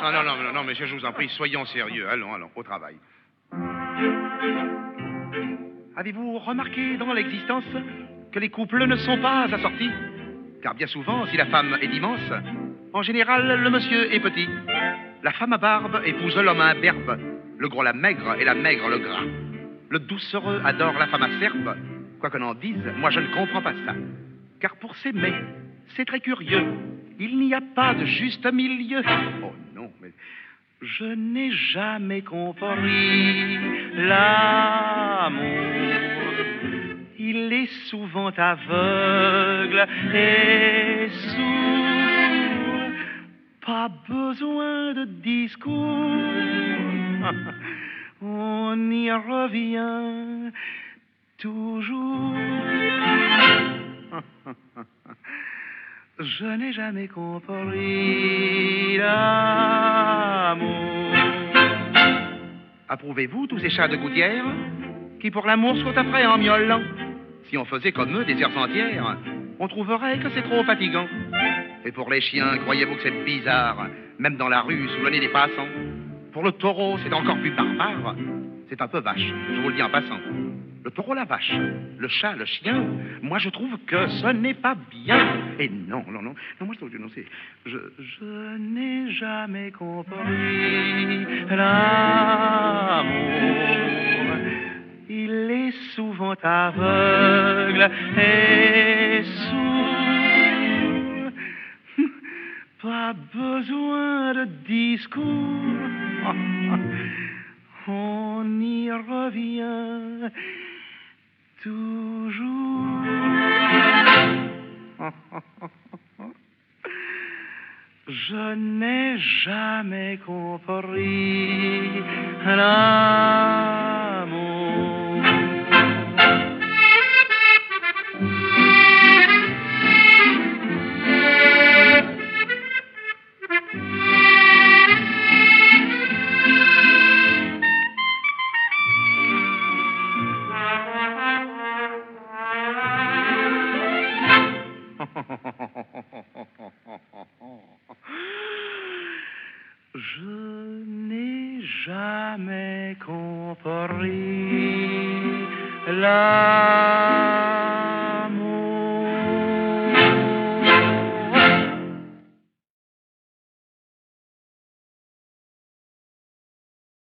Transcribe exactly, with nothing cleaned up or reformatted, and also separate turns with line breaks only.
Ah, non, non, non, non, monsieur, je vous en prie, soyons sérieux. Allons, allons, au travail. Avez-vous remarqué dans l'existence que les couples ne sont pas assortis? Car bien souvent, si la femme est immense, en général, le monsieur est petit. La femme à barbe épouse l'homme à imberbe, le gros la maigre et la maigre le gras. Le doucereux adore la femme acerbe. Quoi qu'on en dise, moi je ne comprends pas ça. Car pour s'aimer, c'est très curieux. Il n'y a pas de juste milieu. Oh non, mais je n'ai jamais compris l'amour. Il est souvent aveugle et sourd. Pas besoin de discours. On y revient toujours. Je n'ai jamais compris l'amour. Approuvez-vous tous ces chats de gouttière qui pour l'amour sautent après en miaulant? Si on faisait comme eux des heures entières, on trouverait que c'est trop fatigant. Et pour les chiens, croyez-vous que c'est bizarre, même dans la rue, sous le nez des passants? Pour le taureau, c'est encore plus barbare. C'est un peu vache, je vous le dis en passant. Le taureau, la vache, le chat, le chien, moi je trouve que ce n'est pas bien. Et non, non, non, non, moi je trouve que non, c'est... Je, je n'ai jamais compris l'amour. Il est souvent aveugle et sourd. Pas besoin de discours. On y revient toujours. Je n'ai jamais compris l'amour. Je n'ai jamais compris la